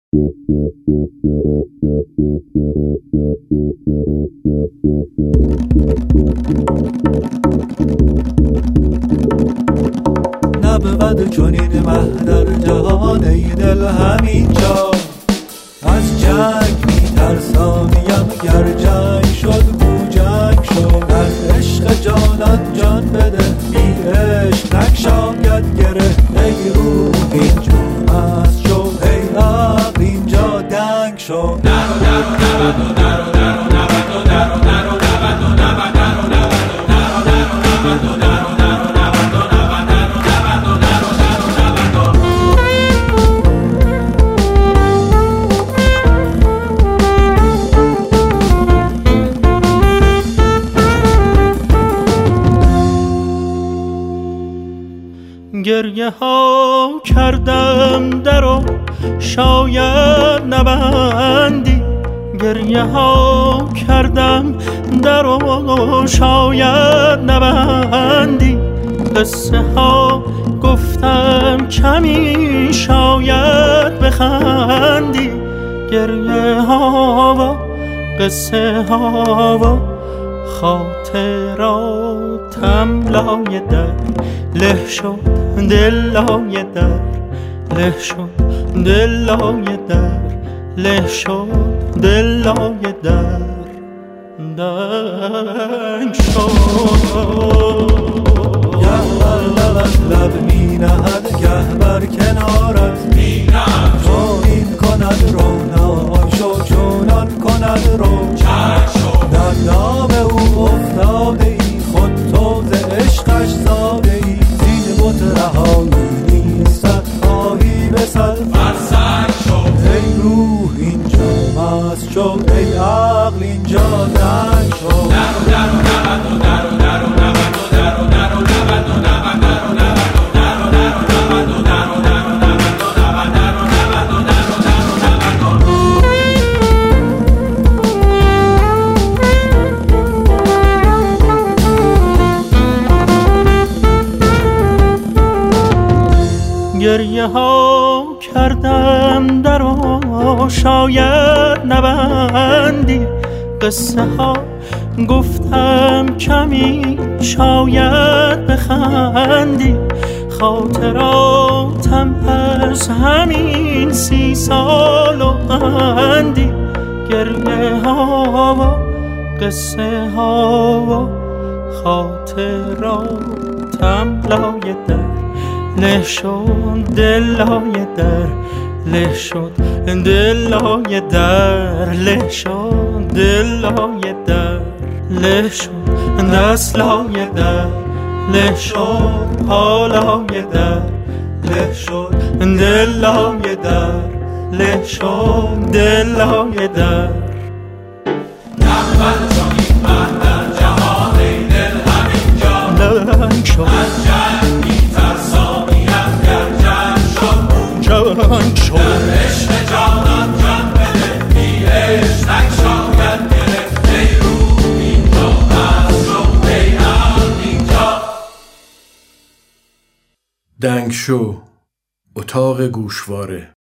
نبود چنین مه در جهان ای دل همینجا. از جنگ میترسانیم گر جنگ شد گو جنگ شد. در عشق جانان جان بده بی عشق نگشاید گره. ای روح اینجا مست شو ای عقل اینجا دنگ شو. گریه ها کردم درو شاید نبندی. گریه ها کردم درو شاید نبندی. قصه ها گفتم کمی شاید بخندی. گریه ها و قصه ها و خاطراتم لای در له شد. دل لای در له شد. دل لای در له شد. دل لای در دنگ شد. گه بر لبت لب می نهد گه بر کنارت می نهد. چونین کند رو نای شو چونان کند رو چنگ شو. در دام او افتاده ای خود تو ز عشقش زاده ای. زین بت رهایی نیستت خواهی به سر فرسنگ شو. ای روح اینجا مست شو ای عقل اینجا دنگ شو. گریه ها کردم درو شاید نبندی. قصه ها گفتم کمی شاید بخندی. خاطراتم از همین 30 سال و اندی. گریه ها و قصه ها و خاطراتم لای در له شد. دل لای در له شد. دل لای در له شد. دل لای در له شد. دست لای در له شد. پا لای در له شد. دل لای در له شد. دل لای در نبود چنین مه در جهان ای دل همینجا. دنگ شد. از جنگ میترسانیم گر جنگ شد دنگ شد. در عشق جانان جان بده بی عشق نگشاید گره. ای روح اینجا مست شو ای عقل اینجا دنگ شو اتاق گوشواره.